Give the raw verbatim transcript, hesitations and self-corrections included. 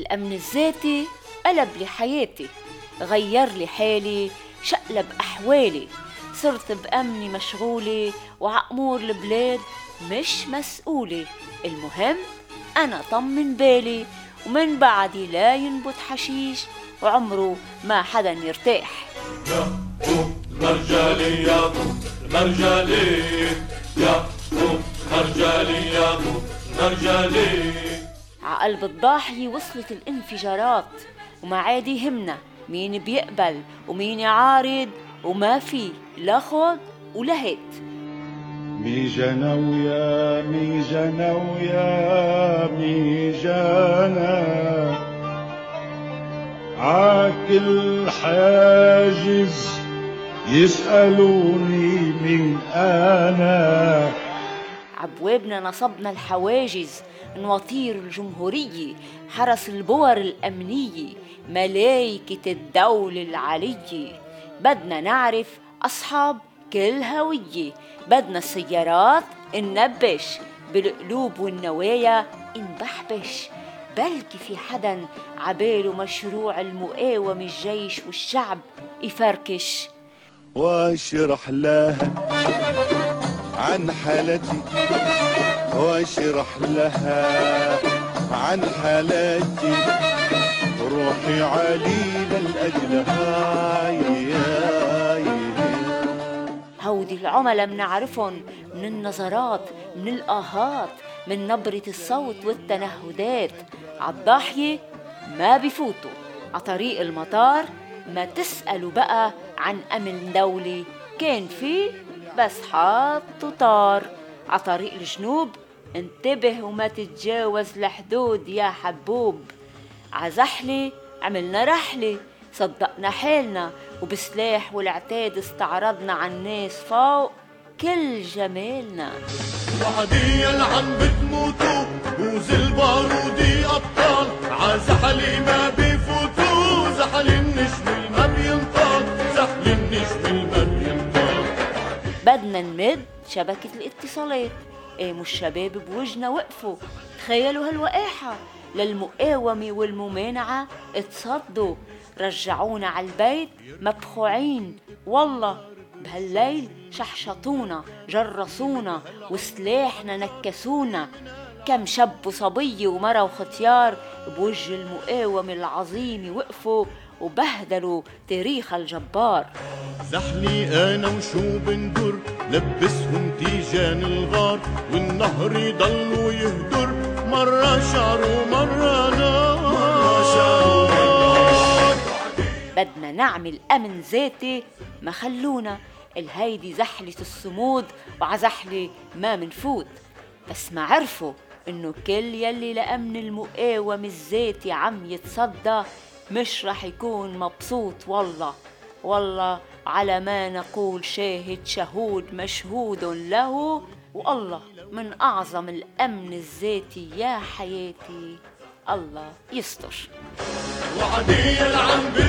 الأمن الذاتي قلب لي حياتي، غير لي حالي، شقلب أحوالي، صرت بأمني مشغولة وعأمور البلاد مش مسؤولة. المهم أنا طمن بالي، ومن بعدي لا ينبت حشيش وعمره ما حدا يرتاح. يا بو مرجالي يا بو مرجالي يا بو مرجالي يا بو مرجالي. عقلب الضاحية وصلت الانفجارات، وما عاد يهمنا مين بيقبل ومين يعارض، وما في لا خد ولا هات. ميجانا ويا ميجانا ويا ميجانا عاكل حاجز يسألوني من أنا. عبوابنا نصبنا الحواجز، نواطير الجمهورية، حرس البور الأمنية، ملايكة الدولة العلية. بدنا نعرف أصحاب كل هوية، بدنا السيارات ننبش، بالقلوب والنوايا نبحبش. بلكي في حدا عباله مشروع المقاومة، الجيش والشعب يفركش. واشرح لها عن حالتي، واشرح لها عن حالتي، روحي عليل الأجل هاي هاي. هودي العملاء منعرفن من النظرات، من الآهات، من نبرة الصوت والتنهدات. عالضاحية ما بيفوتوا، عطريق المطار ما تسألوا بقى عن أمن دولي، كان فيه بس حاط وطار. عطريق الجنوب انتبه وما تتجاوز الحدود يا حبوب. عزحلي عملنا رحلة، صدقنا حالنا، وبسلاح والعتاد استعرضنا عالناس فوق كل جمالنا. وعديا عم بتموتوا وزل بارودي أبطال، عزحلي ما بيفوتوا، زحل النجم ما بينطال، زحل النجم ما بينطال. بدنا نمد شبكة الاتصالات، قاموا الشباب بوجنا وقفوا، تخيلوا هالوقاحة، للمقاومة والممانعة اتصدوا، رجعونا عالبيت مبخوعين. والله بهالليل شحشطونا، جرسونا، وسلاحنا نكسونا. كم شاب وصبية ومرا وختيار بوجه المقاومة العظيمة وقفوا وبهدلوا تاريخ الجبار. زحلي أنا وشو بندر، لبسهم تيجان الغار، والنهر يضلوا يهدر، مرة شعر ومرة نار. بدنا نعمل أمن ذاتي، ما خلونا الهيدي زحلة الصمود، وعزحلي ما منفوت. بس ما عرفوا إنه كل يلي لأمن المقاومة الذاتي عم يتصدى مش رح يكون مبسوط. والله والله على ما نقول شاهد شهود مشهود له، والله من أعظم الأمن الذاتي يا حياتي. الله يستر. وعدي العم